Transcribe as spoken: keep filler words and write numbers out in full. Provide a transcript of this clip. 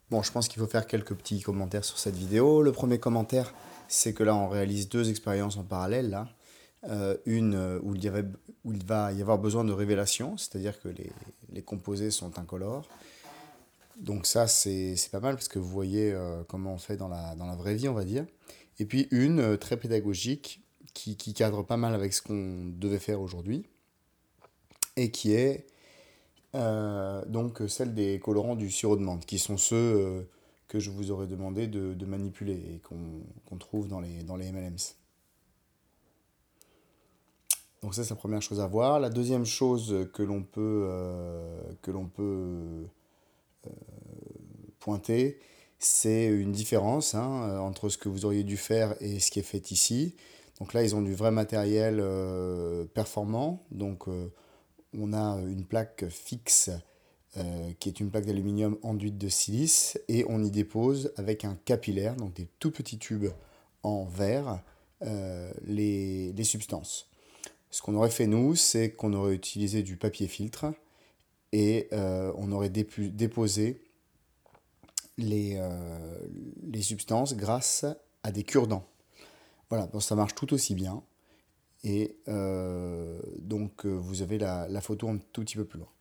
Bon, je pense qu'il faut faire quelques petits commentaires sur cette vidéo. Le premier commentaire, c'est que là, on réalise deux expériences en parallèle, là. Euh, une euh, où il y avait, où il va y avoir besoin de révélation, c'est-à-dire que les, les composés sont incolores. Donc ça, c'est c'est pas mal parce que vous voyez euh, comment on fait dans la, dans la vraie vie, on va dire. Et puis une euh, très pédagogique qui, qui cadre pas mal avec ce qu'on devait faire aujourd'hui et qui est euh, donc celle des colorants du sirop de menthe, qui sont ceux euh, que je vous aurais demandé de, de manipuler et qu'on qu'on trouve dans les, dans les M and M's. Donc ça, c'est la première chose à voir. La deuxième chose que l'on peut, euh, que l'on peut pointer, c'est une différence hein, entre ce que vous auriez dû faire et ce qui est fait ici. Donc là, ils ont du vrai matériel euh, performant. Donc euh, on a une plaque fixe euh, qui est une plaque d'aluminium enduite de silice et on y dépose avec un capillaire, donc des tout petits tubes en verre, euh, les, les substances. Ce qu'on aurait fait nous, c'est qu'on aurait utilisé du papier filtre et euh, on aurait dépu- déposé les, euh, les substances grâce à des cure-dents. Voilà, donc ça marche tout aussi bien. Et euh, donc euh, vous avez la, la photo un tout petit peu plus loin.